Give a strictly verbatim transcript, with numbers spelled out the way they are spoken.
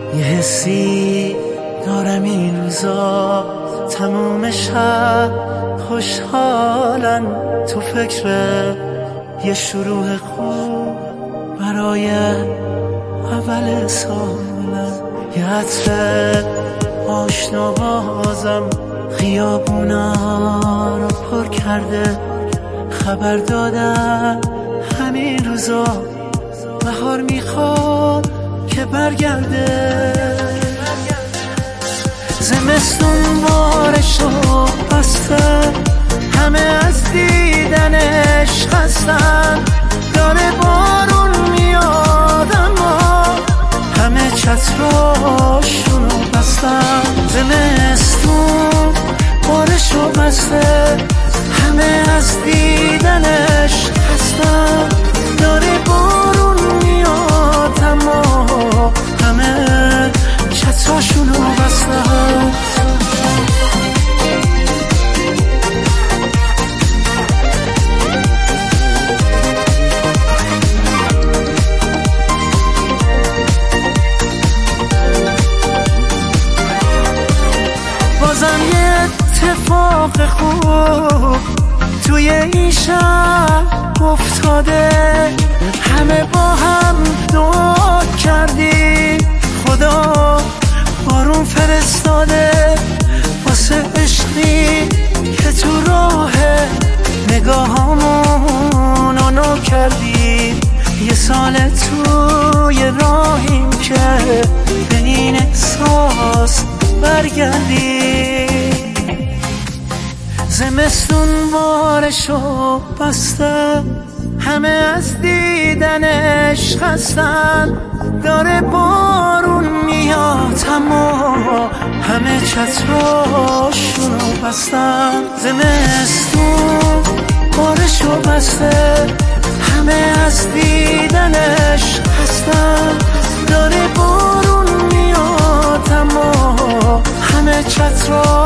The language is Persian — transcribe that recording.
یه حسی دارم این روزا، تموم شب خوشحالن، تو فکر یه شروع خوب برای اول سالم. یه عطر آشنا بازم خیابونا رو پر کرده، خبر دادن همین روزا بهار میخواد که برگرده. زمستون بارشو بسته، همه از دیدنش خستن، داره بارون میاد اما همه چتراشونو بستن. زمستون بارشو بسته، همه از دیدنش خستن، داره بارون میاد اما همه چتراشونو بستن. بازم یه اتفاق خوب توی این شب افتاده، همه با هم دعا کردیم خدا بارون فرستاده، واسه عشقی که تو راه نگاهامون آنو کردیم. یه سال توی راهیم که به این احساس برگردیم. زمستون بارشو بسته، همه از دیدنش خستن، داره بارون میاد اما همه چتراشونو بستن. زمستون بارشو بسته، همه از دیدنش خستن، داره بارون میاد اما همه چتراشونو